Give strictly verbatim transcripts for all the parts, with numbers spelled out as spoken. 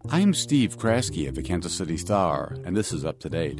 I'm Steve Kraske of the Kansas City Star, and this is Up to Date.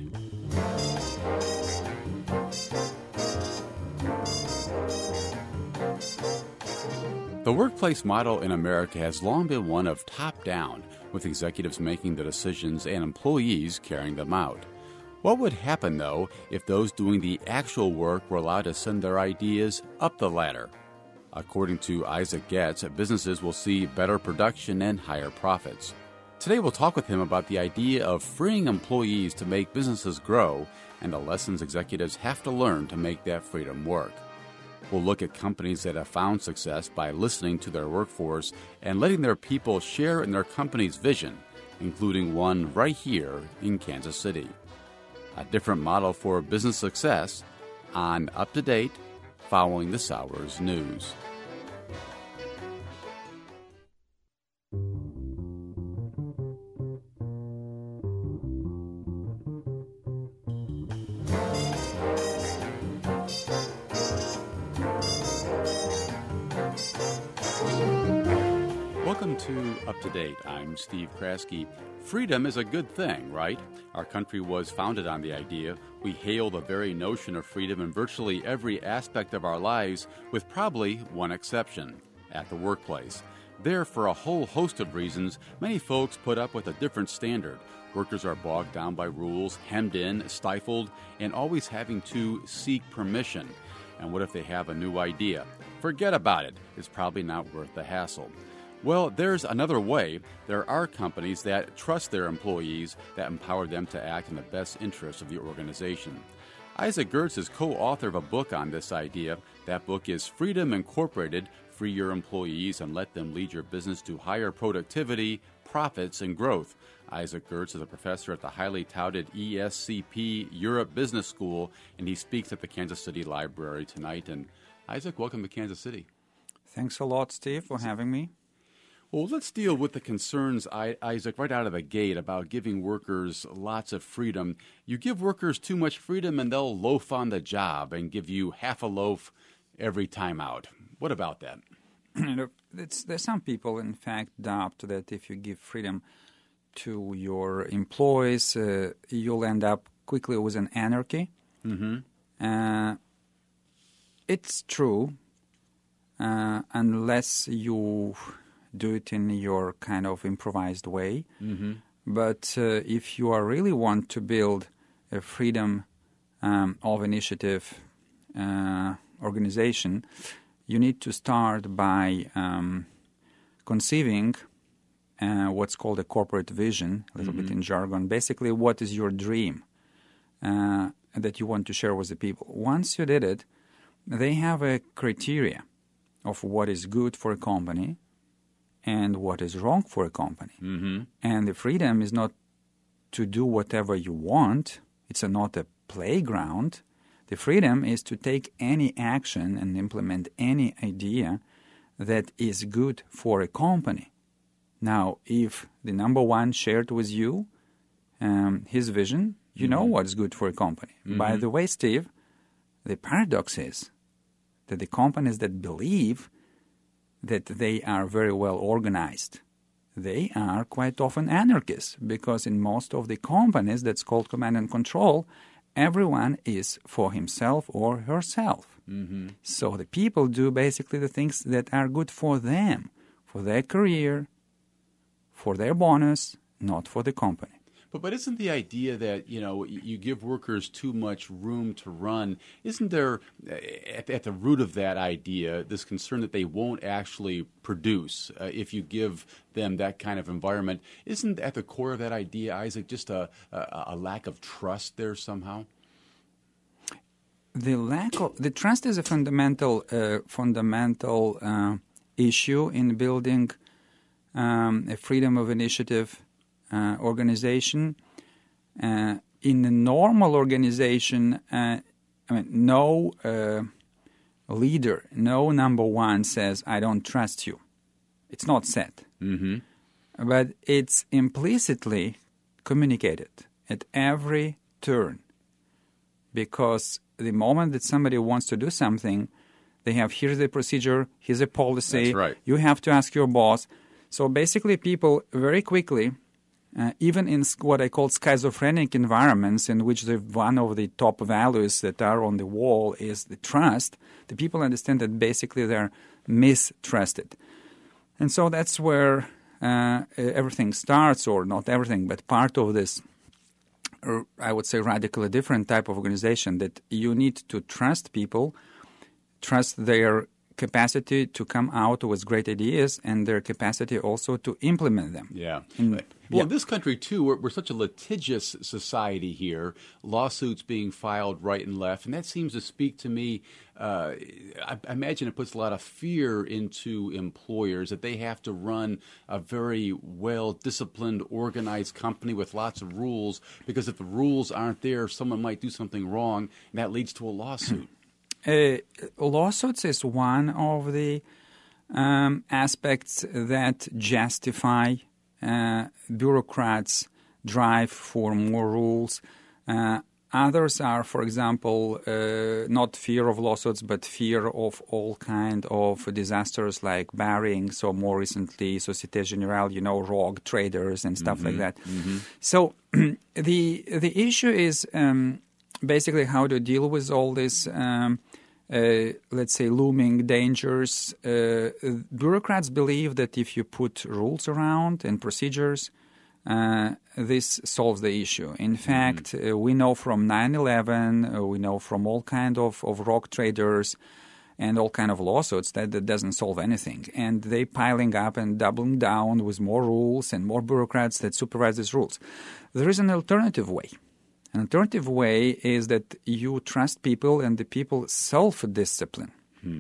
The workplace model in America has long been one of top-down, with executives making the decisions and employees carrying them out. What would happen, though, if those doing the actual work were allowed to send their ideas up the ladder? According to Isaac Getz, businesses will see better production and higher profits. Today we'll talk with him about the idea of freeing employees to make businesses grow and the lessons executives have to learn to make that freedom work. We'll look at companies that have found success by listening to their workforce and letting their people share in their company's vision, including one right here in Kansas City. A different model for business success on Up to Date following this hour's news. Welcome to Up to Date. I'm Steve Kraske. Freedom is a good thing, right? Our country was founded on the idea. We hail the very notion of freedom in virtually every aspect of our lives, with probably one exception, at the workplace. There, for a whole host of reasons, many folks put up with a different standard. Workers are bogged down by rules, hemmed in, stifled, and always having to seek permission. And what if they have a new idea? Forget about it. It's probably not worth the hassle. Well, there's another way. There are companies that trust their employees, that empower them to act in the best interest of the organization. Isaac Getz is co-author of a book on this idea. That book is Freedom Incorporated, Free Your Employees and Let Them Lead Your Business to Higher Productivity, Profits, and Growth. Isaac Getz is a professor at the highly touted E S C P Europe Business School, and he speaks at the Kansas City Library tonight. And Isaac, welcome to Kansas City. Thanks a lot, Steve, for having me. Well, let's deal with the concerns, Isaac, right out of the gate about giving workers lots of freedom. You give workers too much freedom and they'll loaf on the job and give you half a loaf every time out. What about that? it's, there's some people, in fact, doubt that if you give freedom to your employees, uh, you'll end up quickly with an anarchy. Mm-hmm. Uh, it's true, uh, unless you do it in your kind of improvised way. Mm-hmm. But uh, if you are really want to build a freedom um, of initiative uh, organization, you need to start by um, conceiving uh, what's called a corporate vision, a little mm-hmm. bit in jargon. Basically, what is your dream uh, that you want to share with the people? Once you did it, they have a criteria of what is good for a company and what is wrong for a company. Mm-hmm. And the freedom is not to do whatever you want. It's a, not a playground. The freedom is to take any action and implement any idea that is good for a company. Now, if the number one shared with you um, his vision, you mm-hmm. know what's good for a company. Mm-hmm. By the way, Steve, the paradox is that the companies that believe that they are very well organized, they are quite often anarchists, because in most of the companies that's called command and control, everyone is for himself or herself. Mm-hmm. So the people do basically the things that are good for them, for their career, for their bonus, not for the company. But but isn't the idea that, you know, you give workers too much room to run, isn't there at, at the root of that idea this concern that they won't actually produce uh, if you give them that kind of environment? Isn't at the core of that idea, Isaac, just a, a, a lack of trust there somehow? The lack of the trust is a fundamental uh, fundamental uh, issue in building um, a freedom of initiative Uh, organization. Uh, in a normal organization, uh, I mean, no uh, leader, no number one says, I don't trust you. It's not said. Mm-hmm. But it's implicitly communicated at every turn. Because the moment that somebody wants to do something, they have, here's the procedure, here's a policy. That's right. You have to ask your boss. So basically people very quickly Uh, even in what I call schizophrenic environments, in which the, one of the top values that are on the wall is the trust, the people understand that basically they're mistrusted. And so that's where uh, everything starts, or not everything, but part of this, I would say, radically different type of organization, that you need to trust people, trust their capacity to come out with great ideas, and their capacity also to implement them. Yeah. And, well, yeah. in this country, too, we're, we're such a litigious society here, lawsuits being filed right and left, and that seems to speak to me, uh, I, I imagine it puts a lot of fear into employers that they have to run a very well-disciplined, organized company with lots of rules, because if the rules aren't there, someone might do something wrong, and that leads to a lawsuit. Uh, lawsuits is one of the um, aspects that justify uh, bureaucrats' drive for more rules. Uh, others are, for example, uh, not fear of lawsuits, but fear of all kind of disasters like Baring, so more recently Societe Generale, you know, rogue traders and stuff mm-hmm. like that. Mm-hmm. So the the issue is um, basically how to deal with all this, um, uh, let's say, looming dangers. Uh, bureaucrats believe that if you put rules around and procedures, uh, this solves the issue. In fact, mm-hmm. uh, we know from nine eleven, uh, we know from all kind of, of rogue traders and all kind of lawsuits that that doesn't solve anything. And they piling up and doubling down with more rules and more bureaucrats that supervise these rules. There is an alternative way. An alternative way is that you trust people and the people self-discipline. Hmm.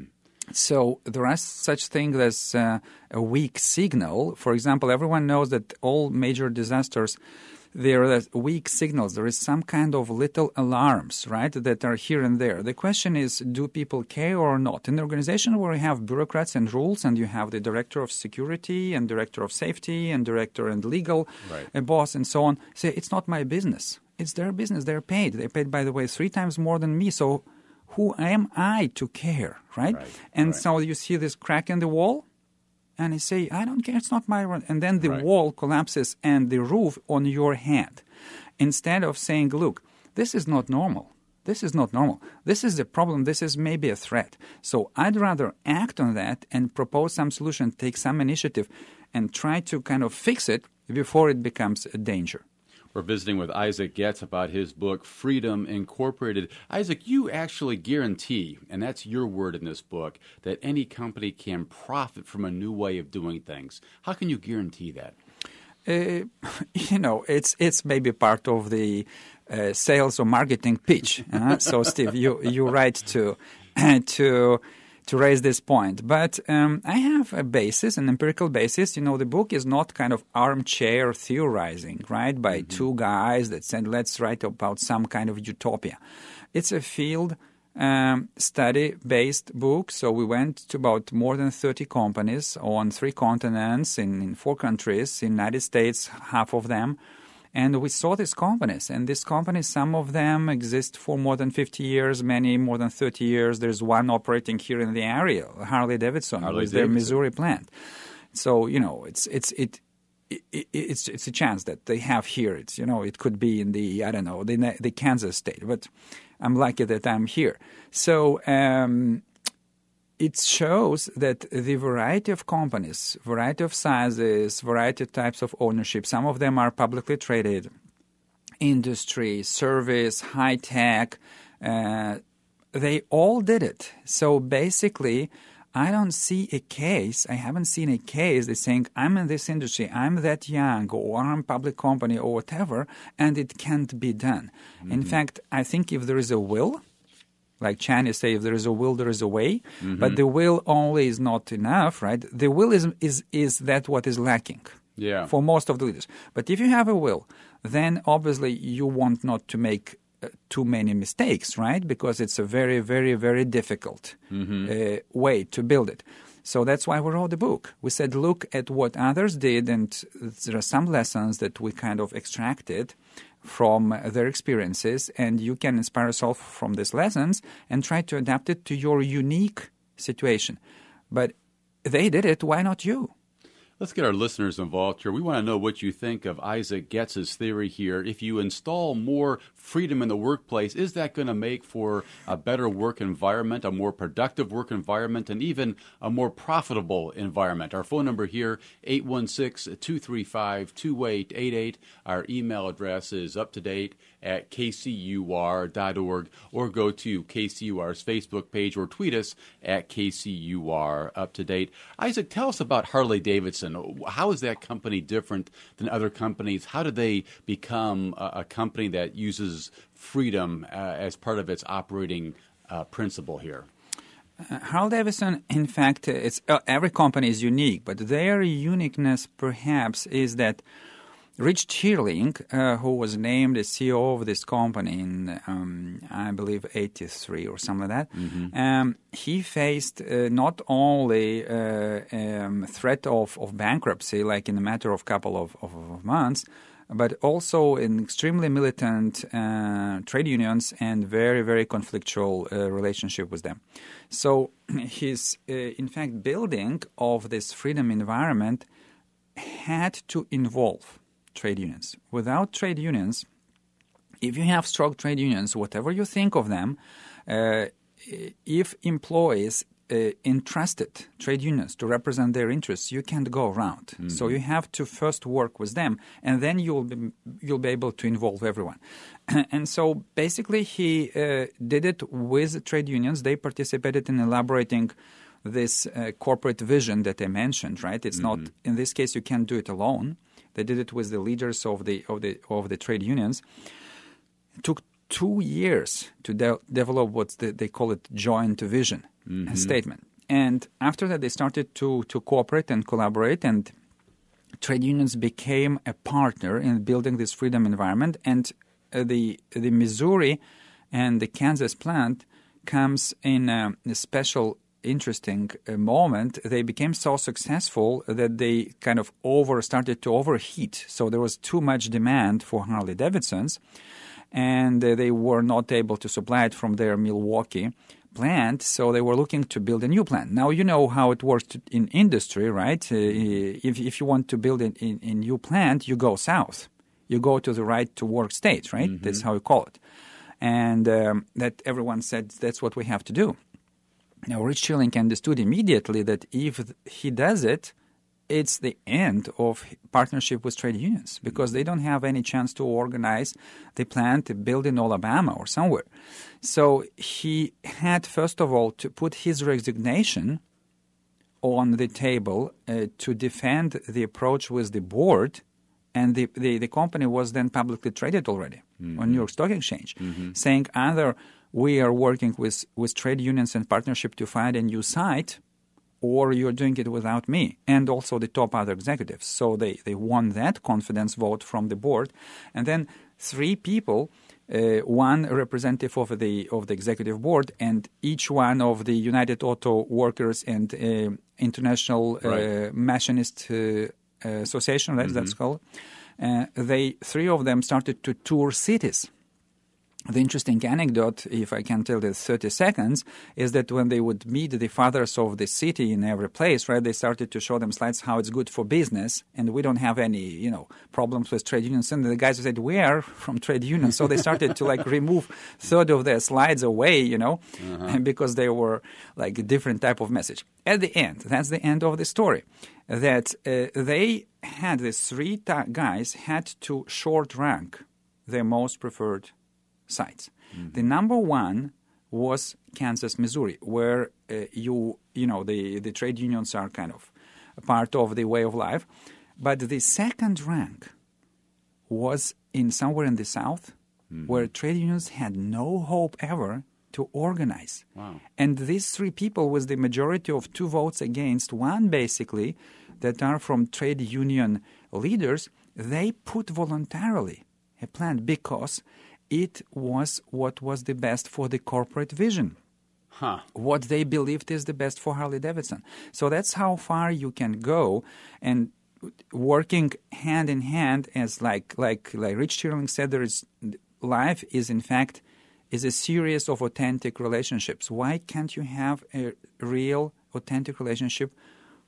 So there are such things as uh, a weak signal. For example, everyone knows that all major disasters, there are weak signals. There is some kind of little alarms, right, that are here and there. The question is, do people care or not? In an organization where you have bureaucrats and rules, and you have the director of security and director of safety and director and legal right. a boss and so on, say, it's not my business. It's their business. They're paid. They're paid, by the way, three times more than me. So who am I to care, right? right. And right. so you see this crack in the wall, and you say, I don't care, it's not my run. And then the right. wall collapses and the roof on your head. Instead of saying, look, this is not normal. This is not normal. This is the problem. This is maybe a threat. So I'd rather act on that and propose some solution, take some initiative, and try to kind of fix it before it becomes a danger. We're visiting with Isaac Getz about his book, Freedom Incorporated. Isaac, you actually guarantee, and that's your word in this book, that any company can profit from a new way of doing things. How can you guarantee that? Uh, you know, it's it's maybe part of the uh, sales or marketing pitch. Uh? So, Steve, you you're right to to. to raise this point. But um, I have a basis, an empirical basis. You know, the book is not kind of armchair theorizing, right, by mm-hmm. two guys that said, let's write about some kind of utopia. It's a field um, study-based book. So we went to about more than thirty companies on three continents, in, in four countries, in the United States, half of them. And we saw these companies, and these companies, some of them exist for more than fifty years, many more than thirty years. There's one operating here in the area, Harley Davidson, Harley with Davidson. their Missouri plant. So, you know, it's it's it, it, it it's it's a chance that they have here. It's, you know, it could be in the, I don't know, the, the Kansas state, but I'm lucky that I'm here. So um, it shows that the variety of companies, variety of sizes, variety of types of ownership, some of them are publicly traded, industry, service, high tech, uh, they all did it. So basically, I don't see a case, I haven't seen a case that's saying, I'm in this industry, I'm that young, or I'm a public company, or whatever, and it can't be done. Mm-hmm. In fact, I think if there is a will, like Chinese say, if there is a will, there is a way. Mm-hmm. But the will only is not enough, right? The will is is is that what is lacking yeah. for most of the leaders. But if you have a will, then obviously you want not to make uh, too many mistakes, right? Because it's a very, very, very difficult mm-hmm. uh, way to build it. So that's why we wrote the book. We said, look at what others did, and there are some lessons that we kind of extracted from their experiences, and you can inspire yourself from these lessons and try to adapt it to your unique situation. But they did it, why not you? Let's get our listeners involved here. We want to know what you think of Isaac Getz's theory here. If you install more freedom in the workplace, is that going to make for a better work environment, a more productive work environment, and even a more profitable environment? Our phone number here, eight one six, two three five, two eight eight eight. Our email address is up to date at k c u r dot org, or go to K C U R's Facebook page or tweet us at K C U R up to date. Isaac, tell us about Harley-Davidson. How is that company different than other companies? How did they become a, a company that uses freedom uh, as part of its operating uh, principle here? Uh, Harley-Davidson, in fact, it's uh, every company is unique, but their uniqueness perhaps is that Rich Teerling, uh, who was named the C E O of this company in, um, I believe, eighty-three or something like that, mm-hmm. um, he faced uh, not only uh, um, threat of, of bankruptcy, like in a matter of couple of, of, of months, but also in extremely militant uh, trade unions and very, very conflictual uh, relationship with them. So his, uh, in fact, building of this freedom environment had to involve trade unions. Without trade unions, if you have strong trade unions, whatever you think of them, uh, if employees uh, entrusted trade unions to represent their interests, you can't go around. Mm-hmm. So you have to first work with them, and then you'll be, you'll be able to involve everyone. And so basically he uh, did it with trade unions. They participated in elaborating this uh, corporate vision that I mentioned, right? It's mm-hmm. not, in this case, you can't do it alone. They did it with the leaders of the of the of the trade unions. It took two years to de- develop what the, they call it joint vision mm-hmm. statement. And after that, they started to to cooperate and collaborate, and trade unions became a partner in building this freedom environment. And uh, the the Missouri and the Kansas plant comes in a, a special interesting uh, moment. They became so successful that they kind of over started to overheat. So there was too much demand for Harley-Davidsons, and uh, they were not able to supply it from their Milwaukee plant. So they were looking to build a new plant. Now, you know how it works in industry, right? Uh, if, if you want to build a in, in new plant, you go south. You go to the right to work state, right? Mm-hmm. That's how you call it. And um, that everyone said that's what we have to do. Now, Rich Teerling understood immediately that if he does it, it's the end of partnership with trade unions, because they don't have any chance to organize the plant to build in Alabama or somewhere. So he had, first of all, to put his resignation on the table uh, to defend the approach with the board, and the, the, the company was then publicly traded already mm-hmm. on New York Stock Exchange, mm-hmm. saying either we are working with, with trade unions and partnership to find a new site, or you're doing it without me, and also the top other executives. So they, they won that confidence vote from the board. And then three people, uh, one representative of the of the executive board, and each one of the United Auto Workers and uh, International uh, right. Machinist uh, Association, that's, mm-hmm. that's called, uh, they three of them started to tour cities. The interesting anecdote, if I can tell this thirty seconds, is that when they would meet the fathers of the city in every place, right, they started to show them slides how it's good for business, and we don't have any, you know, problems with trade unions. And the guys said, we are from trade unions. So they started to, like, remove third of their slides away, you know, uh-huh. because they were, like, a different type of message. At the end, that's the end of the story, that uh, they had, these three ta- guys had to short rank their most preferred sites. Mm-hmm. The number one was Kansas, Missouri, where uh, you you know the, the trade unions are kind of a part of the way of life. But the second rank was in somewhere in the South, mm-hmm. where trade unions had no hope ever to organize. Wow. And these three people, with the majority of two votes against one, basically, that are from trade union leaders, they put voluntarily a plan because it was what was the best for the corporate vision. Huh. What they believed is the best for Harley-Davidson. So that's how far you can go, and working hand in hand, as like like like Rich Teerling said, there is life is in fact is a series of authentic relationships. Why can't you have a real authentic relationship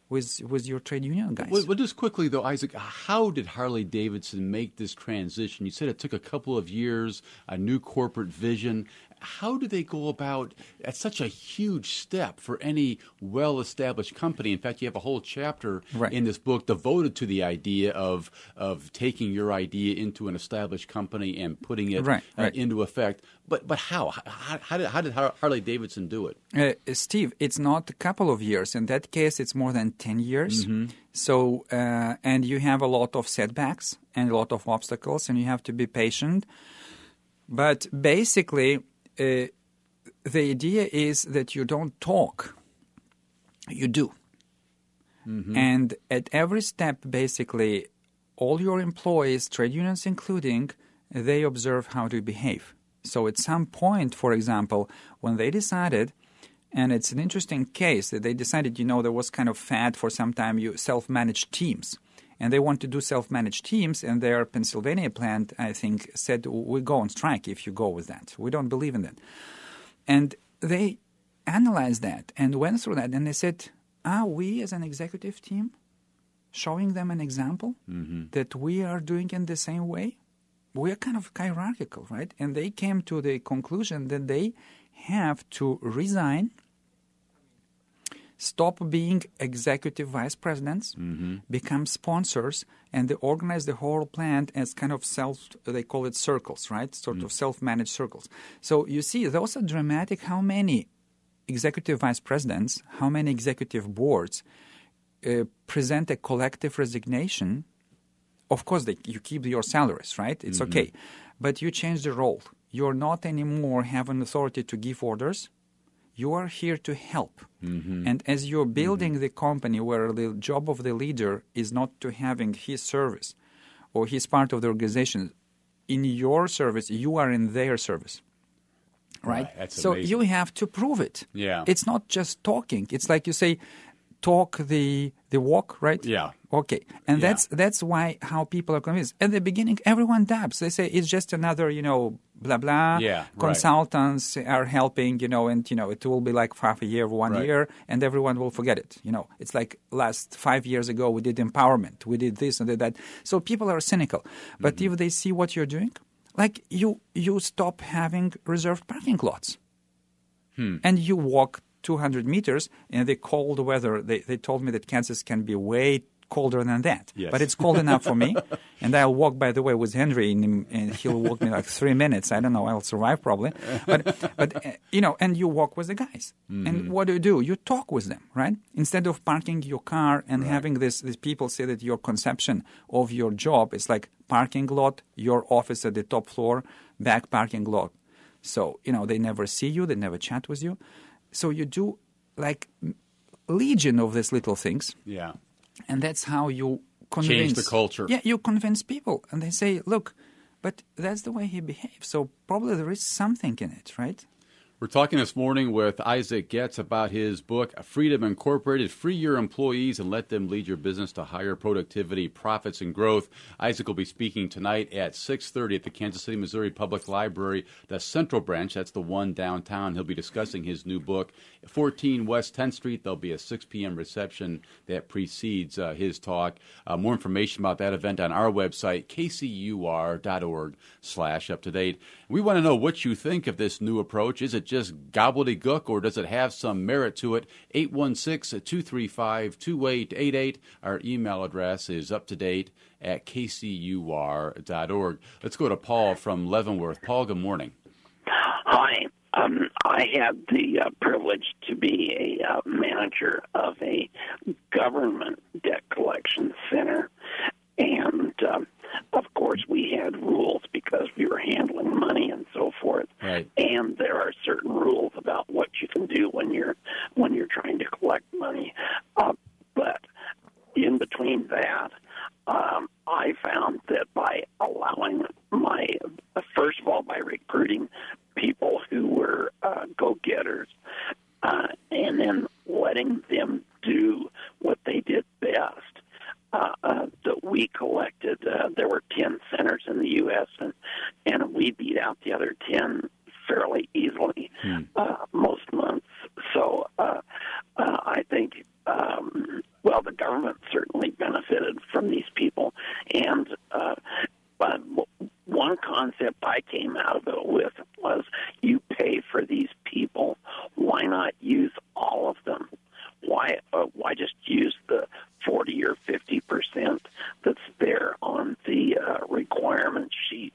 with with your trade union guys. Well, well, just quickly, though, Isaac, how did Harley-Davidson make this transition? You said it took a couple of years, a new corporate vision. How do they go about at such a huge step for any well-established company? In fact, you have a whole chapter right. in this book devoted to the idea of of taking your idea into an established company and putting it right, uh, right. into effect. But but how? How, how did, how did Harley-Davidson do it? Uh, Steve, it's not a couple of years. In that case, it's more than ten years. Mm-hmm. So, uh, and you have a lot of setbacks and a lot of obstacles, and you have to be patient. But basically, Uh, the idea is that you don't talk, you do. Mm-hmm. And at every step, basically, all your employees, trade unions including, they observe how to behave. So at some point, for example, when they decided, and it's an interesting case, that they decided, you know, there was kind of fad for some time, you self-managed teams. And they want to do self-managed teams, and their Pennsylvania plant, I think, said, we go on strike if you go with that. We don't believe in that. And they analyzed that and went through that, and they said, are we as an executive team showing them an example mm-hmm. that we are doing in the same way? We are kind of hierarchical, right? And they came to the conclusion that they have to resign, stop being executive vice presidents, mm-hmm. become sponsors, and they organize the whole plant as kind of self, they call it circles, right? Sort mm-hmm. of self-managed circles. So you see, those are dramatic. How many executive vice presidents, how many executive boards uh, present a collective resignation? Of course, they, you keep your salaries, right? It's mm-hmm. okay. But you change the role. You're not anymore have an authority to give orders. You are here to help. Mm-hmm. And as you're building mm-hmm. the company where the job of the leader is not to having his service or his part of the organization, in your service, you are in their service. Right? Right. That's so amazing. You have to prove it. Yeah. It's not just talking. It's like you say, talk the the walk, right? Yeah. Okay. And yeah. that's that's why how people are convinced. At the beginning, everyone dabs. They say it's just another, you know, blah, blah. Yeah, Consultants right. are helping, you know, and, you know, it will be like half a year, one right. year, and everyone will forget it. You know, it's like last five years ago, we did empowerment. We did this and did that. So people are cynical. But mm-hmm. if they see what you're doing, like you, you stop having reserved parking lots. Hmm. And you walk two hundred meters in the cold weather. They, they told me that Kansas can be way colder than that. Yes. But it's cold enough for me. And I'll walk, by the way, with Henry, and, and he'll walk me like three minutes. I don't know. I'll survive probably. But, but uh, you know, and you walk with the guys. Mm-hmm. And what do you do? You talk with them, right? Instead of parking your car and right. having this, these people say that your conception of your job is like parking lot, your office at the top floor, back parking lot. So, you know, they never see you. They never chat with you. So you do like legion of these little things. Yeah. And that's how you convince. Change the culture. Yeah, you convince people. And they say, look, but that's the way he behaves. So probably there is something in it, right? We're talking this morning with Isaac Getz about his book, Freedom Incorporated, Free Your Employees and Let Them Lead Your Business to Higher Productivity, Profits, and Growth. Isaac will be speaking tonight at six thirty at the Kansas City, Missouri Public Library, the Central Branch. That's the one downtown. He'll be discussing his new book, fourteen West tenth Street. There'll be a six p.m. reception that precedes uh, his talk. Uh, more information about that event on our website, k c u r dot org slash up to date. We want to know what you think of this new approach. Is it just gobbledygook, or does it have some merit to it? eight one six, two three five, two eight eight eight. Our email address is uptodate at k c u r dot org. Let's go to Paul from Leavenworth. Paul, good morning. Hi. Um, I had the uh, privilege to be a uh, manager of a government debt collection center. And, um, of course, we had rules because we were handling money and so forth. Right. And there are certain rules about what you can do when you're when you're trying to collect money. Uh, but in between that, um, I found that by allowing my, uh, first of all, by recruiting people who were uh, go-getters, uh, and then letting them do what they did best, Uh, uh, that we collected, uh, there were ten centers in the U S, and, and we beat out the other ten fairly easily hmm. uh, most months. So uh, uh, I think, um, well, well, the government certainly benefited from these people. And uh, but one concept I came out of it with was you pay for these people. Why not use all of them? Why uh, why just use the forty or fifty percent that's there on the uh, requirement sheet?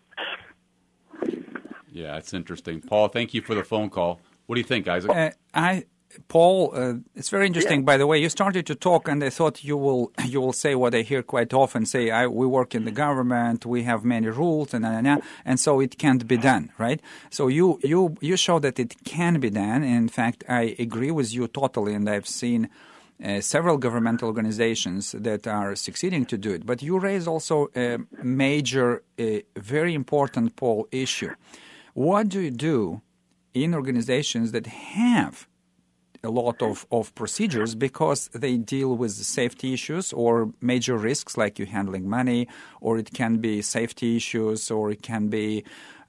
Yeah, it's interesting. Paul, thank you for the phone call. What do you think, Isaac? Uh, I, Paul, uh, it's very interesting. Yeah. By the way, you started to talk, and I thought you will you will say what I hear quite often: say, I, "We work in the government, we have many rules, and nah, nah, nah, and so it can't be done." Right? So you you you show that it can be done. In fact, I agree with you totally, and I've seen uh, several governmental organizations that are succeeding to do it. But you raise also a major, a very important, Paul, issue. What do you do in organizations that have a lot of, of procedures because they deal with safety issues or major risks like you handling money, or it can be safety issues, or it can be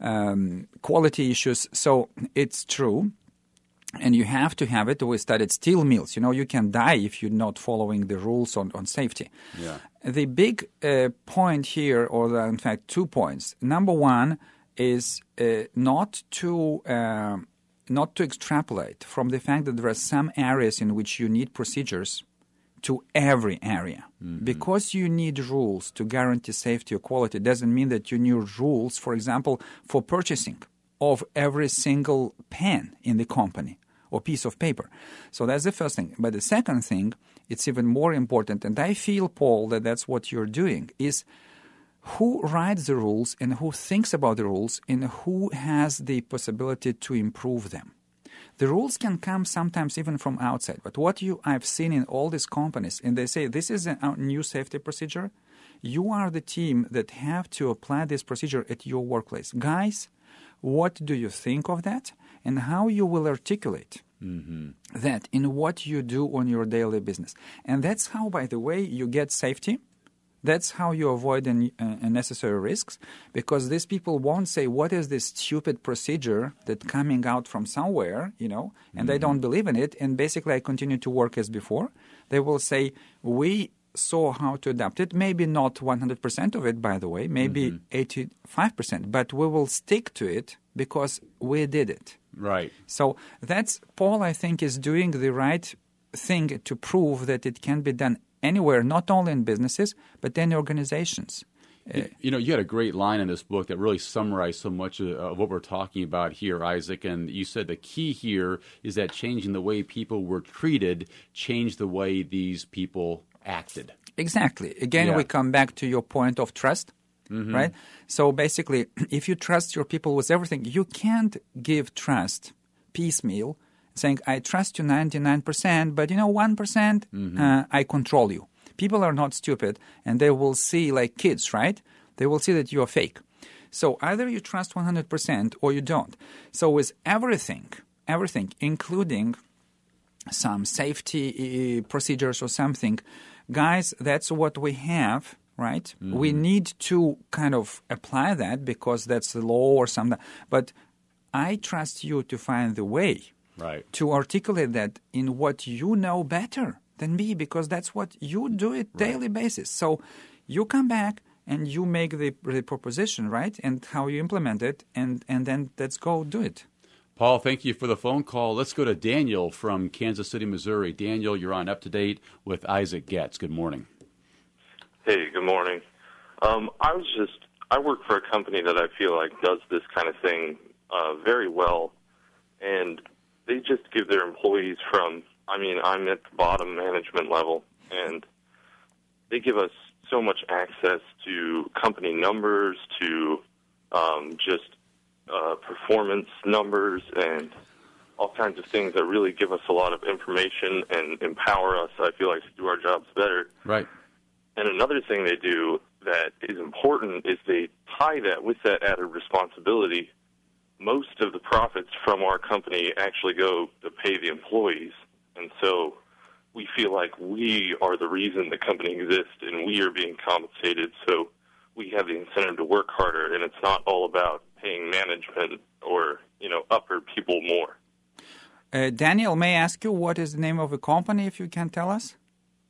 um, quality issues? So it's true. And you have to have it. We studied steel mills. You know, you can die if you're not following the rules on, on safety. Yeah. The big uh, point here, or the, in fact two points. Number one is uh, not to uh, not to extrapolate from the fact that there are some areas in which you need procedures to every area. Mm-hmm. Because you need rules to guarantee safety or quality doesn't mean that you need rules, for example, for purchasing of every single pen in the company or piece of paper. So that's the first thing. But the second thing, it's even more important, and I feel, Paul, that that's what you're doing, is who writes the rules and who thinks about the rules and who has the possibility to improve them. The rules can come sometimes even from outside. But what you I've seen in all these companies, and they say this is a new safety procedure, you are the team that have to apply this procedure at your workplace. Guys, what do you think of that? And how you will articulate mm-hmm. that in what you do on your daily business. And that's how, by the way, you get safety. That's how you avoid un- uh, unnecessary risks, because these people won't say, what is this stupid procedure that's coming out from somewhere, you know, and mm-hmm. they don't believe in it, and basically I continue to work as before. They will say, we saw how to adapt it, maybe not one hundred percent of it, by the way, maybe mm-hmm. eighty-five percent, but we will stick to it because we did it. Right. So that's, Paul, I think, is doing the right thing to prove that it can be done anywhere, not only in businesses, but in organizations. You, you know, you had a great line in this book that really summarized so much of, of what we're talking about here, Isaac. And you said the key here is that changing the way people were treated changed the way these people acted. Exactly. Again, yeah. we come back to your point of trust, mm-hmm. right? So basically, if you trust your people with everything, you can't give trust piecemeal, saying, I trust you ninety-nine percent, but you know, one percent, mm-hmm. uh, I control you. People are not stupid, and they will see, like kids, right? They will see that you are fake. So either you trust one hundred percent or you don't. So with everything, everything, including some safety uh, procedures or something, guys, that's what we have, right? Mm-hmm. We need to kind of apply that because that's the law or something. But I trust you to find the way. Right. To articulate that in what you know better than me, because that's what you do it right. daily basis. So you come back and you make the, the proposition, right, and how you implement it, and, and then let's go do it. Paul, thank you for the phone call. Let's go to Daniel from Kansas City, Missouri. Daniel, you're on Up to Date with Isaac Getz. Good morning. Hey, good morning. Um, I was just, I work for a company that I feel like does this kind of thing uh, very well, and they just give their employees from, I mean, I'm at the bottom management level, and they give us so much access to company numbers, to um, just uh, performance numbers, and all kinds of things that really give us a lot of information and empower us, I feel like, to do our jobs better. Right. And another thing they do that is important is they tie that with that added responsibility. Most of the profits from our company actually go to pay the employees. And so we feel like we are the reason the company exists and we are being compensated. So we have the incentive to work harder, and it's not all about paying management or, you know, upper people more. Uh, Daniel, may I ask you what is the name of the company, if you can tell us?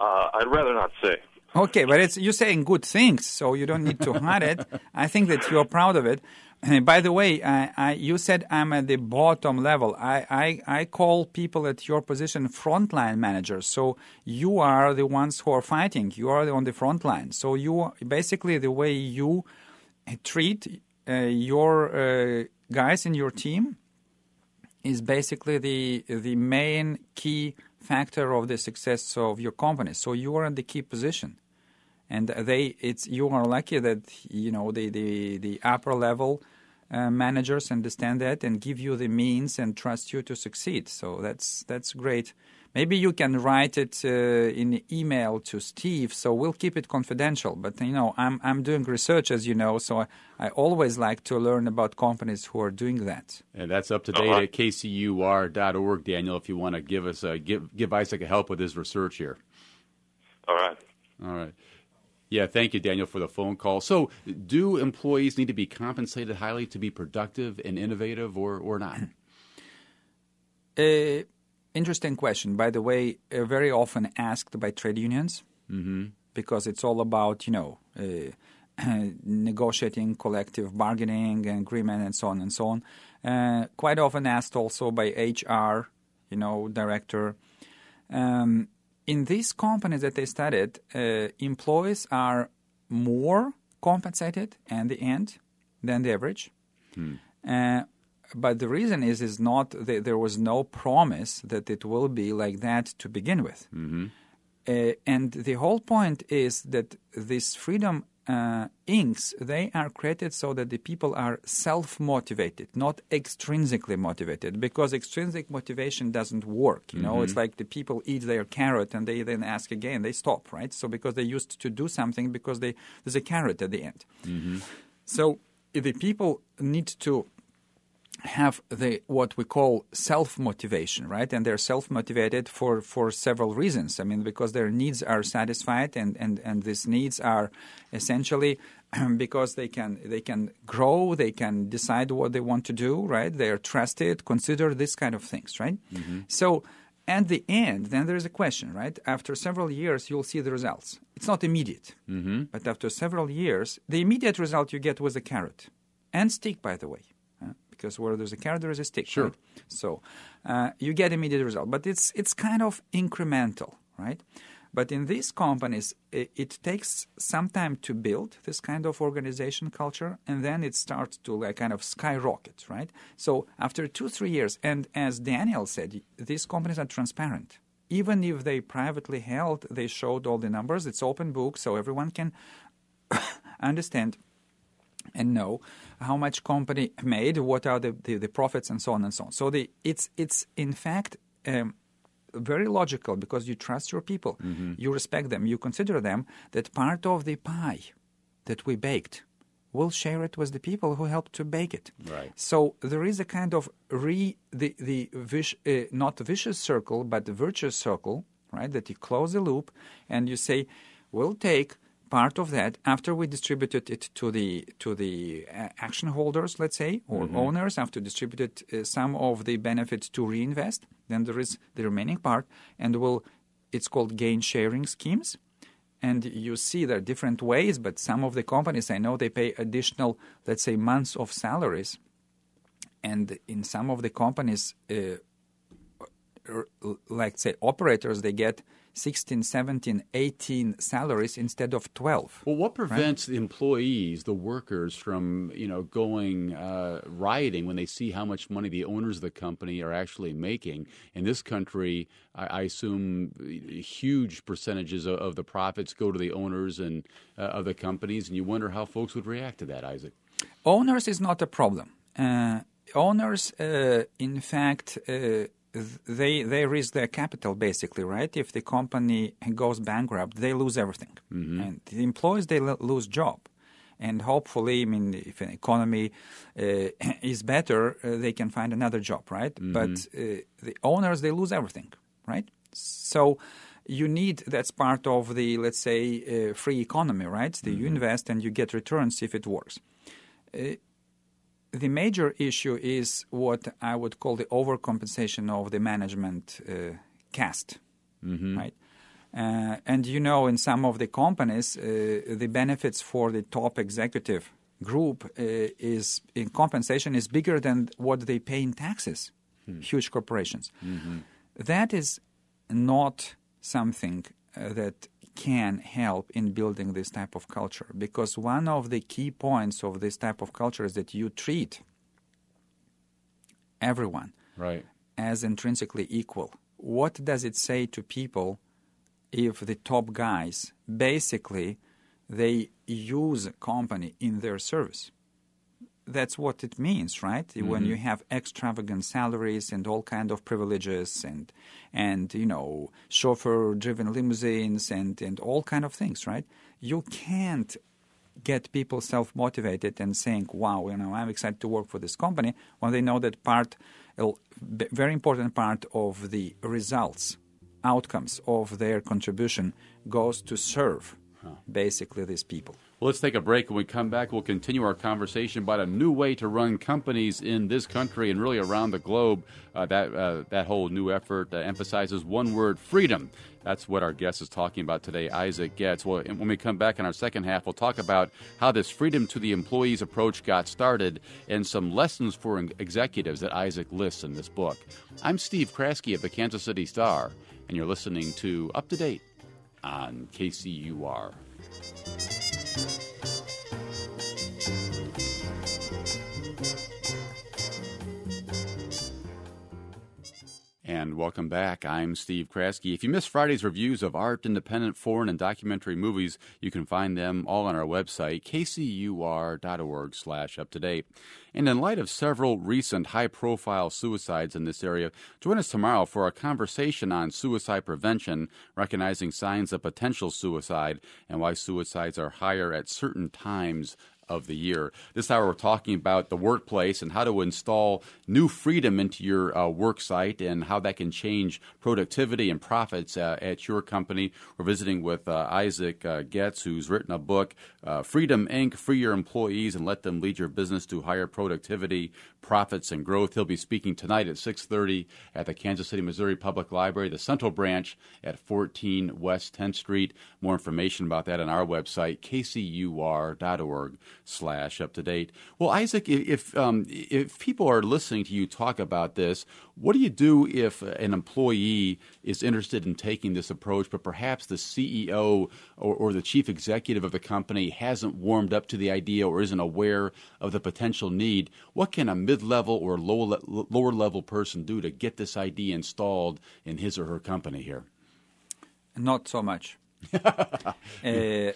Uh, I'd rather not say. Okay, but it's you're saying good things, so you don't need to hide it. I think that you're proud of it. And by the way, I, I, you said I'm at the bottom level. I, I, I call people at your position frontline managers. So you are the ones who are fighting. You are on the front line. So you basically the way you treat uh, your uh, guys in your team is basically the the main key factor of the success of your company. So you are in the key position. And they, it's you are lucky that you know the the, the upper level uh, managers understand that and give you the means and trust you to succeed. So that's that's great. Maybe you can write it uh, in email to Steve. So we'll keep it confidential. But you know I'm I'm doing research, as you know, so I, I always like to learn about companies who are doing that. And that's up to date uh-huh. at K C U R dot org, Daniel. If you want to give us a, give give Isaac a help with his research here. All right. All right. Yeah, thank you, Daniel, for the phone call. So do employees need to be compensated highly to be productive and innovative or, or not? Uh, interesting question. By the way, uh, very often asked by trade unions mm-hmm. because it's all about, you know, uh, negotiating, collective bargaining, and agreement, and so on and so on. Uh, quite often asked also by H R, you know, director. Um In these companies that they studied, uh, employees are more compensated in the end than the average. Hmm. Uh, but the reason is is not that there was no promise that it will be like that to begin with. Mm-hmm. Uh, and the whole point is that this freedom uh, inks, they are created so that the people are self-motivated, not extrinsically motivated, because extrinsic motivation doesn't work. You know, mm-hmm. it's like the people eat their carrot and they then ask again, they stop, right? So because they used to do something because they, there's a carrot at the end. Mm-hmm. So if the people need to have the what we call self-motivation, right? And they're self-motivated for, for several reasons. I mean, because their needs are satisfied, and, and, and these needs are essentially because they can they can grow, they can decide what they want to do, right? They are trusted, consider this kind of things, right? Mm-hmm. So at the end, then there is a question, right? After several years, you'll see the results. It's not immediate, mm-hmm. but after several years, the immediate result you get was a carrot and stick, by the way. Because where there's a carrot, there is a stick. Sure. Right? So uh, you get immediate result. But it's it's kind of incremental, right? But in these companies, it, it takes some time to build this kind of organization culture, and then it starts to like kind of skyrocket, right? So after two, three years, and as Daniel said, these companies are transparent. Even if they privately held, they showed all the numbers. It's open book, so everyone can understand and know how much company made, what are the, the, the profits, and so on and so on. So the, it's it's in fact um, very logical because you trust your people, mm-hmm. you respect them, you consider them that part of the pie that we baked, we'll share it with the people who helped to bake it. Right. So there is a kind of re the the vish, uh, not vicious circle but the virtuous circle, right? That you close the loop and you say, we'll take part of that after we distributed it to the to the action holders, let's say, or mm-hmm. owners, after distributed uh, some of the benefits to reinvest. Then there is the remaining part, and we'll, it's called gain sharing schemes. And you see there are different ways, but some of the companies I know they pay additional, let's say, months of salaries, and in some of the companies, uh, like say operators, they get sixteen, seventeen, eighteen salaries instead of twelve. Well, what prevents right? the employees, the workers, from you know going uh, rioting when they see how much money the owners of the company are actually making? In this country, I, I assume huge percentages of, of the profits go to the owners and uh, of the companies, and you wonder how folks would react to that, Isaac. Owners is not a problem. Uh, owners, uh, in fact, uh, They they risk their capital basically, right? If the company goes bankrupt, they lose everything, mm-hmm. and the employees they lo- lose job. And hopefully, I mean, if an economy uh, is better, uh, they can find another job, right? Mm-hmm. But uh, the owners they lose everything, right? So you need that's part of the let's say uh, free economy, right? That mm-hmm. you invest and you get returns if it works. Uh, The major issue is what I would call the overcompensation of the management uh, caste, mm-hmm. right? Uh, and you know, in some of the companies, uh, the benefits for the top executive group uh, is in compensation is bigger than what they pay in taxes. Hmm. Huge corporations. Mm-hmm. That is not something uh, that can help in building this type of culture, because one of the key points of this type of culture is that you treat everyone right. as intrinsically equal. What does it say to people if the top guys basically they use a company in their service? That's what it means, right? Mm-hmm. When you have extravagant salaries and all kind of privileges and, and you know, chauffeur-driven limousines and, and all kind of things, right? You can't get people self-motivated and saying, wow, you know, I'm excited to work for this company when they know that part, a very important part of the results, outcomes of their contribution goes to serve huh. basically these people. Well, let's take a break. When we come back, we'll continue our conversation about a new way to run companies in this country and really around the globe. Uh, that uh, that whole new effort uh, emphasizes one word, freedom. That's what our guest is talking about today, Isaac Getz. Well, when we come back in our second half, we'll talk about how this freedom to the employees approach got started and some lessons for executives that Isaac lists in this book. I'm Steve Kraske of the Kansas City Star, and you're listening to Up to Date on K C U R. And welcome back. I'm Steve Kraske. If you missed Friday's reviews of art, independent, foreign, and documentary movies, you can find them all on our website, k c u r dot org slash up to date. And in light of several recent high-profile suicides in this area, join us tomorrow for a conversation on suicide prevention, recognizing signs of potential suicide, and why suicides are higher at certain times of the year. This hour we're talking about the workplace and how to install new freedom into your uh, work site and how that can change productivity and profits uh, at your company. We're visiting with uh, Isaac uh, Getz, who's written a book, uh, Freedom, Incorporated. Free your employees and let them lead your business to higher productivity, profits, and growth. He'll be speaking tonight at six thirty at the Kansas City, Missouri Public Library, the Central Branch at fourteen West tenth Street. More information about that on our website, k c u r dot org slash up to date. Well, Isaac, if um, if people are listening to you talk about this, what do you do if an employee is interested in taking this approach, but perhaps the C E O or, or the chief executive of the company hasn't warmed up to the idea or isn't aware of the potential need? What can a mid-level or low, lower-level person do to get this idea installed in his or her company here? Not so much. uh, the,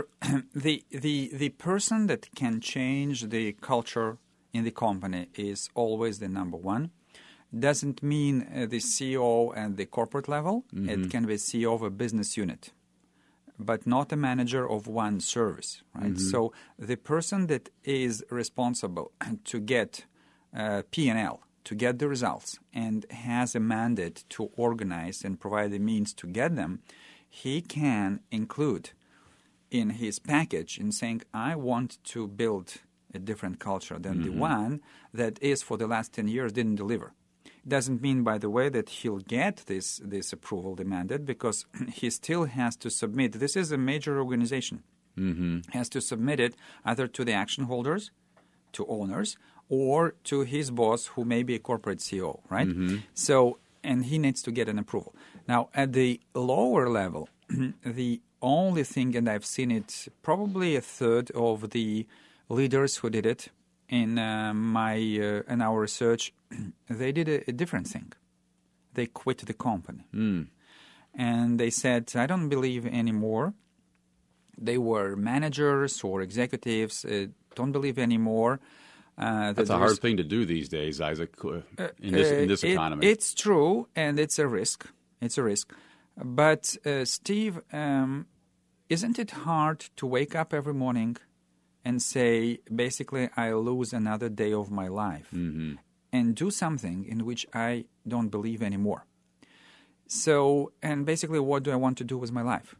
the the the person that can change the culture in the company is always the number one. Doesn't mean uh, the C E O and the corporate level. Mm-hmm. It can be C E O of a business unit, but not a manager of one service, right? Mm-hmm. So the person that is responsible to get uh, P and L, to get the results, and has a mandate to organize and provide the means to get them, he can include in his package in saying, I want to build a different culture than mm-hmm. the one that is for the last ten years didn't deliver. Doesn't mean, by the way, that he'll get this, this approval demanded, because he still has to submit. This is a major organization. Mm-hmm. Has to submit it either to the action holders, to owners, or to his boss, who may be a corporate C E O, right? Mm-hmm. So, and he needs to get an approval. Now, at the lower level, the only thing, and I've seen it, probably a third of the leaders who did it in uh, my uh, in our research, they did a, a different thing. They quit the company. Mm. And they said, I don't believe anymore. They were managers or executives, uh, don't believe anymore. Uh, That's a hard thing to do these days, Isaac, in this, in this uh, economy. It, it's true, and it's a risk. It's a risk. But, uh, Steve, um, isn't it hard to wake up every morning and say, basically, I lose another day of my life mm-hmm. and do something in which I don't believe anymore? So, and basically, what do I want to do with my life?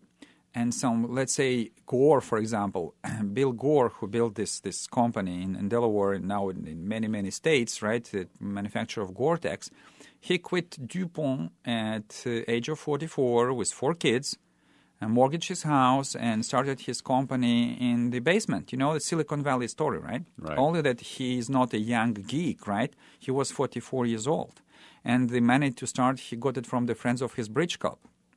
and some, let's say, Gore, for example, Bill Gore, who built this this company in, in Delaware and now in, in many, many states, right, the manufacturer of Gore-Tex, he quit DuPont at the age of forty-four with four kids, and mortgaged his house and started his company in the basement. You know, the Silicon Valley story, right? Right. Only that he is not a young geek, right? He was forty-four years old. And the money to start, he got it from the friends of his bridge club.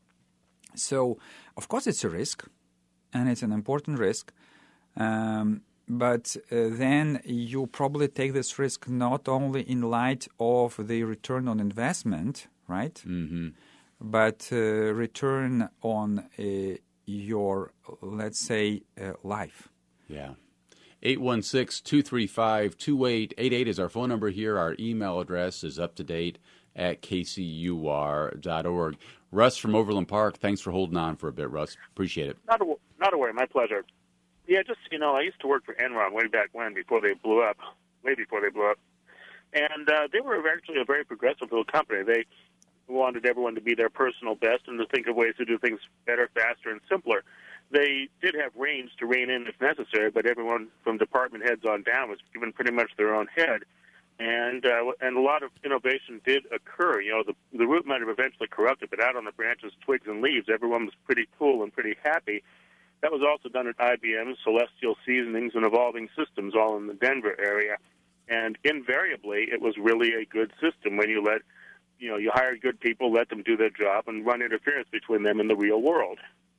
So, of course, it's a risk, and it's an important risk. Um, but uh, then you probably take this risk not only in light of the return on investment, right? Mm-hmm. But uh, return on uh, your, let's say, uh, life. Yeah. eight one six, two three five, two eight eight eight is our phone number here. Our email address is up to date at k c u r dot org. Russ from Overland Park, thanks for holding on for a bit, Russ. Appreciate it. Not a, not a worry, my pleasure. Yeah, just, you know, I used to work for Enron way back when, before they blew up, way before they blew up. And uh, they were actually a very progressive little company. They wanted everyone to be their personal best and to think of ways to do things better, faster, and simpler. They did have reins to rein in if necessary, but everyone from department heads on down was given pretty much their own head. And uh, and a lot of innovation did occur. You know, the the root might have eventually corrupted, but out on the branches, twigs, and leaves, everyone was pretty cool and pretty happy. That was also done at I B M, Celestial Seasonings, and Evolving Systems, all in the Denver area. And invariably, it was really a good system when you let, you know, you hired good people, let them do their job, and run interference between them and the real world.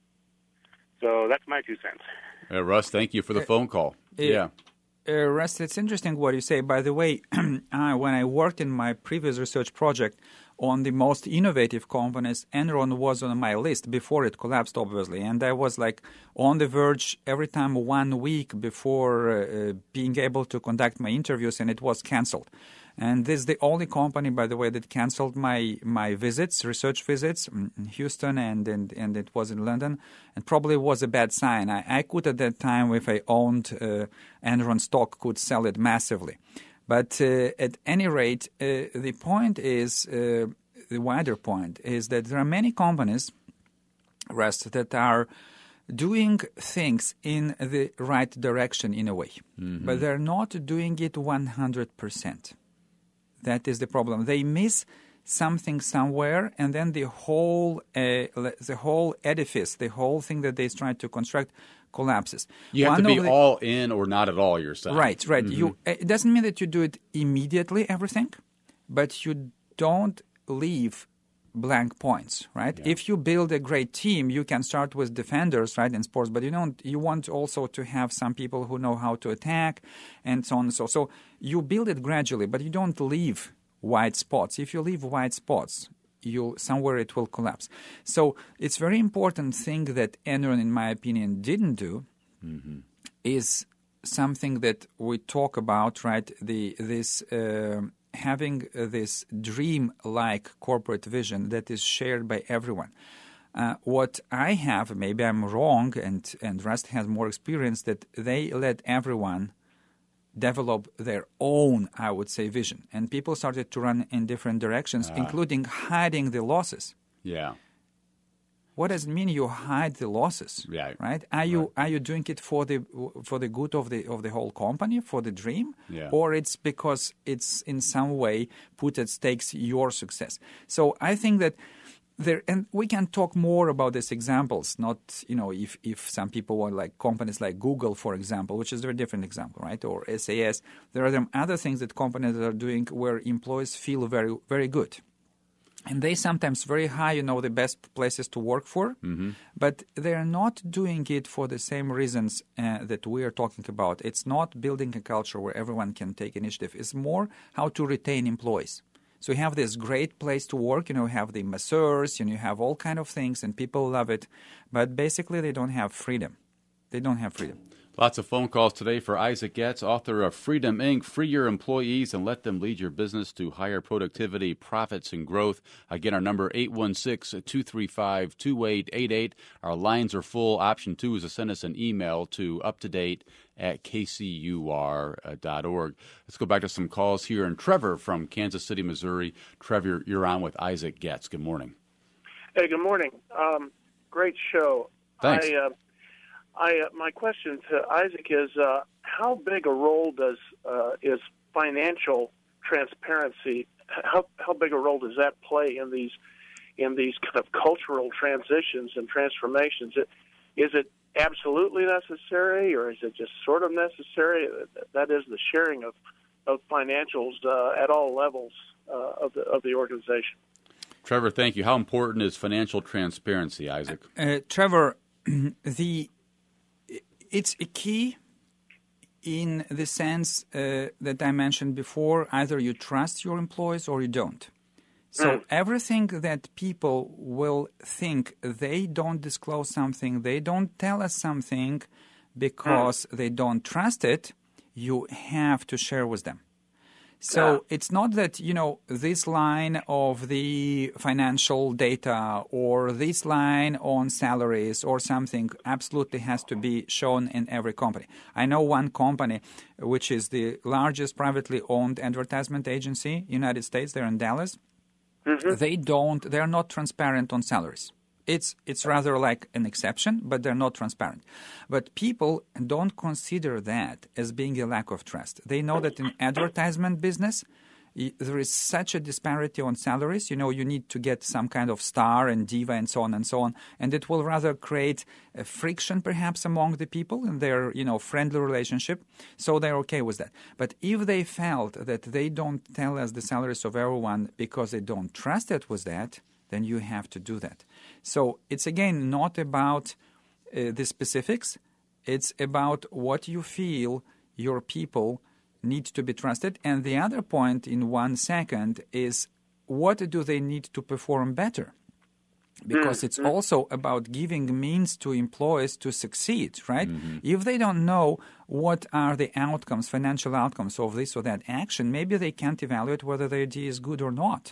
So that's my two cents. Uh, Russ, thank you for the phone call. Uh, yeah. Uh, Russ, it's interesting what you say. By the way, uh, when I worked in my previous research project on the most innovative companies, Enron was on my list before it collapsed, obviously. And I was like on the verge every time one week before uh, being able to conduct my interviews, and it was canceled. And this is the only company, by the way, that canceled my, my visits, research visits in Houston, and, and and it was in London. And probably was a bad sign. I, I could at that time, if I owned uh, Enron stock, could sell it massively. But uh, at any rate, uh, the point is, uh, the wider point is that there are many companies, Rest, that are doing things in the right direction in a way. Mm-hmm. But they're not doing it one hundred percent. That is the problem. They miss something somewhere, and then the whole uh, the whole edifice, the whole thing that they try to construct, collapses. You have One to be the, all in or not at all, you're saying. Right, right. Mm-hmm. You, it doesn't mean that you do it immediately, everything, but you don't leave blank points, right? Yeah. If you build a great team, you can start with defenders, right, in sports, but you don't. You want also to have some people who know how to attack, and so on and so. So you build it gradually, but you don't leave white spots. If you leave white spots, you somewhere it will collapse. So it's very important thing that Enron, in my opinion, didn't do mm-hmm. is something that we talk about, right? The this. Uh, having uh, this dream-like corporate vision that is shared by everyone. Uh, what I have, maybe I'm wrong, and, and Rust has more experience, that they let everyone develop their own, I would say, vision. And people started to run in different directions, uh, including hiding the losses. Yeah. What does it mean you hide the losses? Yeah. Right? Are you right. are you doing it for the for the good of the of the whole company, for the dream, yeah. or it's because it's in some way put at stakes your success? So I think that there, and we can talk more about these examples. Not you know if if some people want like companies like Google, for example, which is a very different example, right? Or S A S. There are some other things that companies are doing where employees feel very very good. And they sometimes very high, you know, the best places to work for, mm-hmm. but they are not doing it for the same reasons uh, that we are talking about. It's not building a culture where everyone can take initiative. It's more how to retain employees. So you have this great place to work, you know, you have the masseurs, you know, you have all kind of things, and people love it, but basically they don't have freedom. They don't have freedom. Lots of phone calls today for Isaac Getz, author of Freedom Incorporated. Free your employees and let them lead your business to higher productivity, profits, and growth. Again, our number eight one six, two three five, two eight eight eight. Our lines are full. Option two is to send us an email to uptodate at k c u r dot org. Let's go back to some calls here. And Trevor from Kansas City, Missouri. Trevor, you're on with Isaac Getz. Good morning. Hey, good morning. Um, great show. Thanks. I, uh, I, uh, my question to Isaac is, uh, how big a role does uh, is financial transparency? How how big a role does that play in these in these kind of cultural transitions and transformations? It, is it absolutely necessary, or is it just sort of necessary? That is the sharing of of financials uh, at all levels uh, of the of the organization. Trevor, thank you. How important is financial transparency, Isaac? Uh, Trevor, the it's a key in the sense uh, that I mentioned before. Either you trust your employees or you don't. So mm. everything that people will think they don't disclose something, they don't tell us something because mm. they don't trust it, you have to share with them. So yeah. it's not that, you know, this line of the financial data or this line on salaries or something absolutely has to be shown in every company. I know one company, which is the largest privately owned advertisement agency in the United States, they're in Dallas. Mm-hmm. They don't, they're not transparent on salaries. It's it's rather like an exception, but they're not transparent. But people don't consider that as being a lack of trust. They know that in advertisement business, there is such a disparity on salaries. You know, you need to get some kind of star and diva and so on and so on. And it will rather create a friction perhaps among the people in their, you know, friendly relationship. So they're okay with that. But if they felt that they don't tell us the salaries of everyone because they don't trust it with that, then you have to do that. So it's, again, not about uh, the specifics. It's about what you feel your people need to be trusted. And the other point in one second is what do they need to perform better? Because it's also about giving means to employees to succeed, right? Mm-hmm. If they don't know what are the outcomes, financial outcomes of this or that action, maybe they can't evaluate whether the idea is good or not.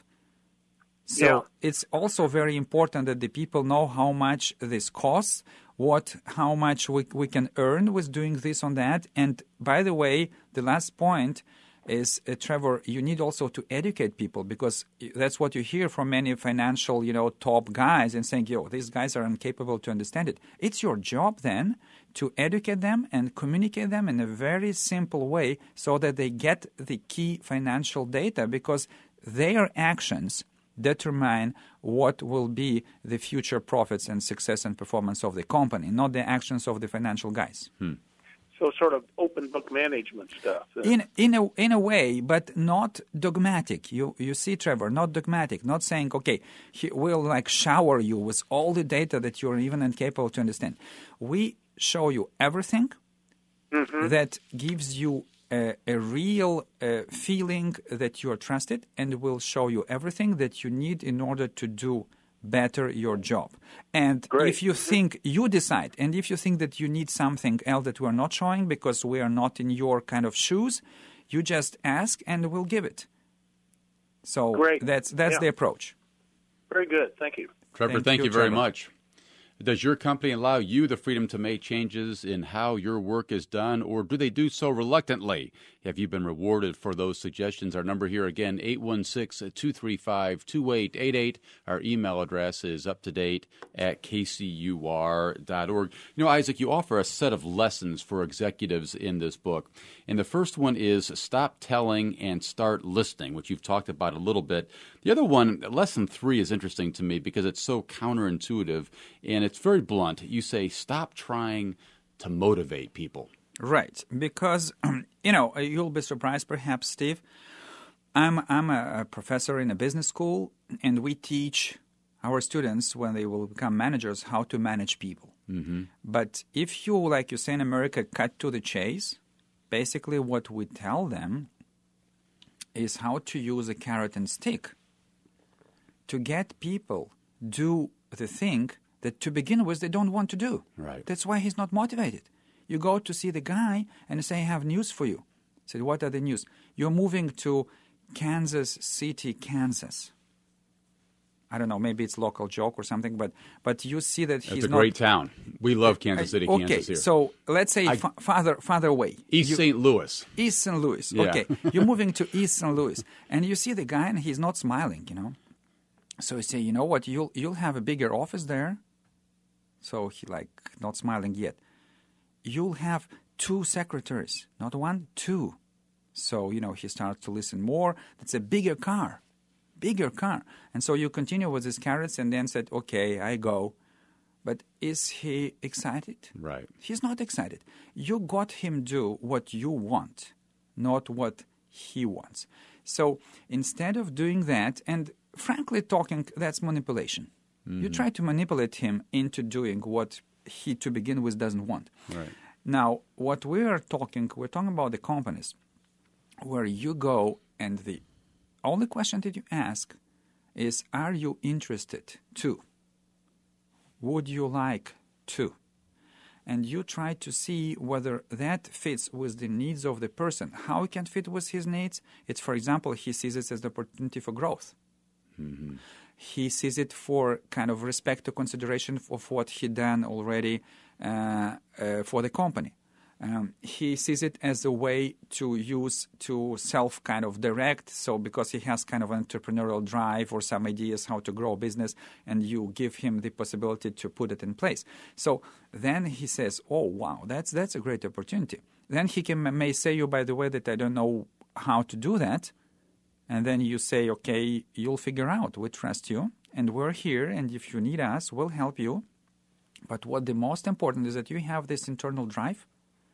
So yeah. it's also very important that the people know how much this costs, what, how much we, we can earn with doing this on that. And by the way, the last point is, uh, Trevor, you need also to educate people, because that's what you hear from many financial, you know, top guys and saying, yo, these guys are incapable to understand it. It's your job then to educate them and communicate them in a very simple way so that they get the key financial data, because their actions determine what will be the future profits and success and performance of the company, not the actions of the financial guys. Hmm. So sort of open book management stuff. In in a in a way, but not dogmatic. You you see, Trevor, not dogmatic. Not saying, okay, he, we'll like shower you with all the data that you're even incapable to understand. We show you everything mm-hmm. that gives you A, a real uh, feeling that you are trusted, and will show you everything that you need in order to do better your job. And Great. if you think, you decide, and if you think that you need something else that we're not showing because we are not in your kind of shoes, you just ask and we'll give it. So Great. that's that's yeah. the approach. Very good. Thank you. Trevor, thank, thank you, you very Trevor. much. Does your company allow you the freedom to make changes in how your work is done, or do they do so reluctantly? Have you been rewarded for those suggestions? Our number here again, eight one six, two three five, two eight eight eight. Our email address is up-to-date at k c u r dot org. You know, Isaac, you offer a set of lessons for executives in this book. And the first one is stop telling and start listening, which you've talked about a little bit. The other one, lesson three, is interesting to me because it's so counterintuitive and it's very blunt. You say stop trying to motivate people. Right, because, you know, you'll be surprised perhaps, Steve. I'm I'm a professor in a business school, and we teach our students when they will become managers how to manage people. Mm-hmm. But if you, like you say in America, cut to the chase, basically what we tell them is how to use a carrot and stick to get people do the thing that to begin with they don't want to do. Right. That's why he's not motivated. You go to see the guy and say, I have news for you. I said, what are the news? You're moving to Kansas City, Kansas. I don't know, maybe it's local joke or something, but but you see that he's not... It's a great town. We love Kansas City, okay, Kansas here. So let's say I, fa- farther, farther away. East you, Saint Louis. East Saint Louis, yeah. Okay. You're moving to East Saint Louis, and you see the guy and he's not smiling, you know. So you say, you know what, you'll, you'll have a bigger office there. So he like not smiling yet. You'll have two secretaries, not one, two. So, you know, he starts to listen more. It's a bigger car, bigger car. And so you continue with his carrots and then said, okay, I go. But is he excited? Right. He's not excited. You got him do what you want, not what he wants. So instead of doing that, and frankly talking, that's manipulation. Mm-hmm. You try to manipulate him into doing what he, to begin with, doesn't want. Right. Now, what we are talking, we're talking about the companies where you go and the only question that you ask is, are you interested to? Would you like to? And you try to see whether that fits with the needs of the person. How it can fit with his needs? It's, for example, he sees it as the opportunity for growth. Mm-hmm. He sees it for kind of respect to consideration of what he done already uh, uh, for the company. Um, he sees it as a way to use to self kind of direct. So because he has kind of an entrepreneurial drive or some ideas how to grow a business, and you give him the possibility to put it in place. So then he says, oh, wow, that's that's a great opportunity. Then he can may say you, by the way, that I don't know how to do that. And then you say, okay, you'll figure out. We trust you, and we're here, and if you need us, we'll help you. But what the most important is that you have this internal drive,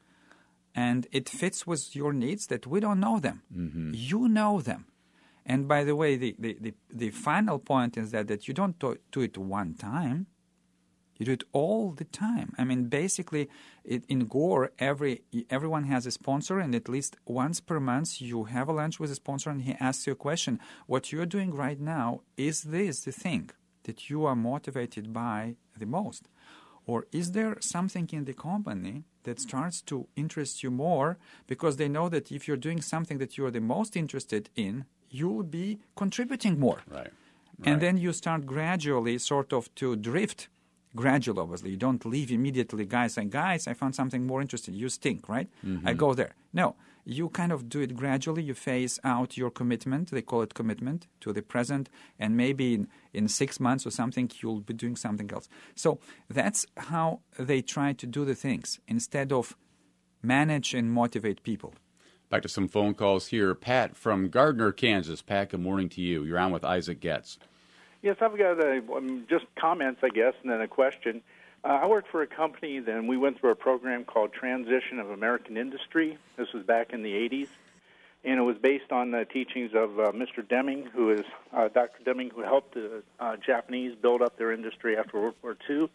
and it fits with your needs that we don't know them. Mm-hmm. You know them. And by the way, the, the, the, the final point is that, that you don't do, do it one time. You do it all the time. I mean, basically, it, in Gore, every everyone has a sponsor, and at least once per month you have a lunch with a sponsor, and he asks you a question. What you're doing right now, is this the thing that you are motivated by the most? Or is there something in the company that starts to interest you more because they know that if you're doing something that you're the most interested in, you'll be contributing more. Right. Right. And then you start gradually sort of to drift. Gradual, obviously. You don't leave immediately, guys, and guys, I found something more interesting. You stink, right? Mm-hmm. I go there. No, you kind of do it gradually. You phase out your commitment. They call it commitment to the present. And maybe in, in six months or something, you'll be doing something else. So that's how they try to do the things instead of manage and motivate people. Back to some phone calls here. Pat from Gardner, Kansas. Pat, good morning to you. You're on with Isaac Getz. Yes, I've got a, um, just comments, I guess, and then a question. Uh, I worked for a company, then we went through a program called Transition of American Industry. This was back in the eighties, and it was based on the teachings of uh, Mister Deming, who is uh, Doctor Deming, who helped the uh, Japanese build up their industry after World War Two.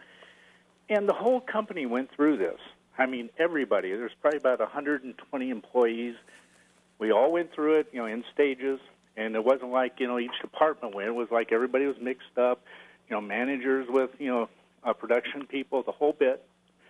And the whole company went through this. I mean, everybody. There's probably about one hundred twenty employees. We all went through it, you know, in stages. And it wasn't like, you know, each department went. It was like everybody was mixed up, you know, managers with, you know, uh, production people, the whole bit.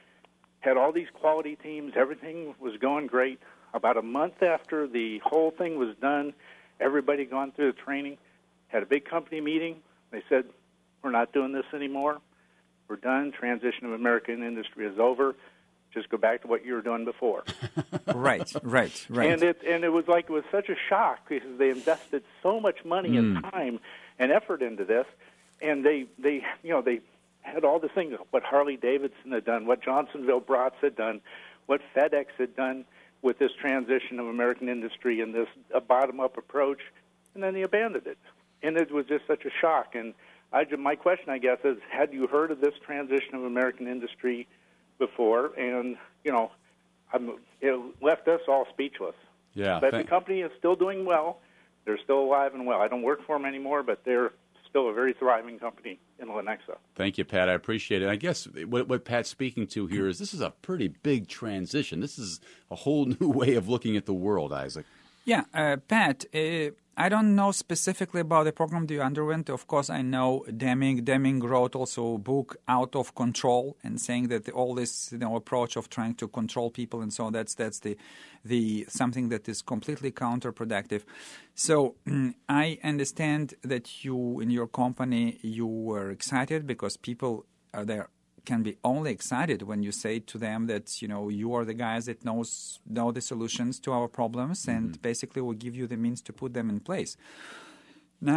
Had all these quality teams. Everything was going great. About a month after the whole thing was done, everybody gone through the training, had a big company meeting. They said, we're not doing this anymore. We're done. Transition of American industry is over. Just go back to what you were doing before. Right, right, right. And it and it was like it was such a shock because they invested so much money mm. and time and effort into this, and they they you know they had all the things what Harley Davidson had done, what Johnsonville Brats had done, what FedEx had done with this transition of American industry and this a bottom up approach, and then they abandoned it, and it was just such a shock. And I my question I guess is, had you heard of this transition of American industry before? And, you know, I'm, it left us all speechless. Yeah. But thank- the company is still doing well. They're still alive and well. I don't work for them anymore, but they're still a very thriving company in Lenexa. Thank you, Pat. I appreciate it. I guess what, what Pat's speaking to here is this is a pretty big transition. This is a whole new way of looking at the world, Isaac. Yeah, uh, Pat, uh, I don't know specifically about the program that you underwent. Of course, I know Deming. Deming wrote also a book, Out of Control, and saying that the, all this you know approach of trying to control people and so on, that's that's the the something that is completely counterproductive. So I understand that you in your company you were excited because people are there. Can be only excited when you say to them that you know you are the guys that knows know the solutions to our problems, mm-hmm. and basically will give you the means to put them in place. Now,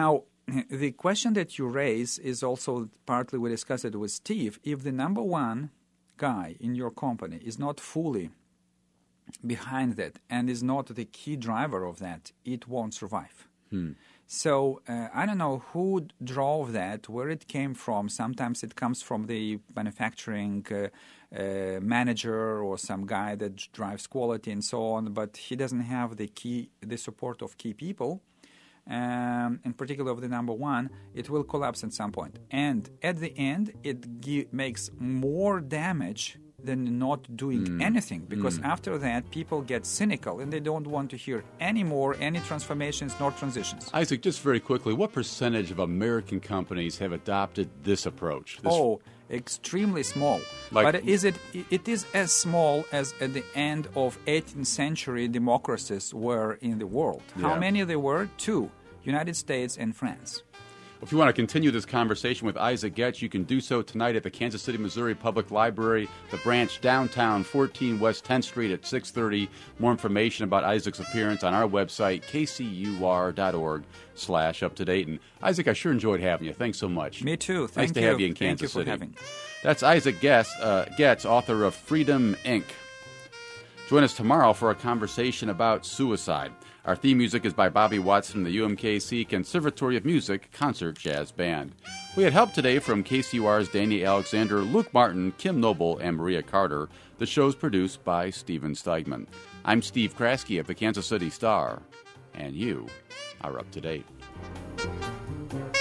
the question that you raise is also partly we discussed it with Steve. If the number one guy in your company is not fully behind that and is not the key driver of that, it won't survive. Hmm. So uh, I don't know who drove that, where it came from. Sometimes it comes from the manufacturing uh, uh, manager or some guy that drives quality and so on, but he doesn't have the key, the support of key people. Um, in particular of the number one, it will collapse at some point. And at the end, it gi- makes more damage than not doing mm. anything, because mm. after that, people get cynical and they don't want to hear any more, any transformations nor transitions. Isaac, just very quickly, what percentage of American companies have adopted this approach? This oh, extremely small. Like, but is it? It is as small as at the end of eighteenth century democracies were in the world. Yeah. How many there were? Two, United States and France. If you want to continue this conversation with Isaac Getz, you can do so tonight at the Kansas City, Missouri Public Library, the branch downtown, fourteen West tenth Street at six thirty. More information about Isaac's appearance on our website, k c u r dot org slash up to date. And Isaac, I sure enjoyed having you. Thanks so much. Me too. Thank nice you. to have you in Kansas Thank you for City. having. That's Isaac Getz, uh, Getz, author of Freedom, Incorporated. Join us tomorrow for a conversation about suicide. Our theme music is by Bobby Watson, the U M K C Conservatory of Music Concert Jazz Band. We had help today from K C U R's Danny Alexander, Luke Martin, Kim Noble, and Maria Carter. The show's produced by Steven Steigman. I'm Steve Kraske of the Kansas City Star, and you are up to date.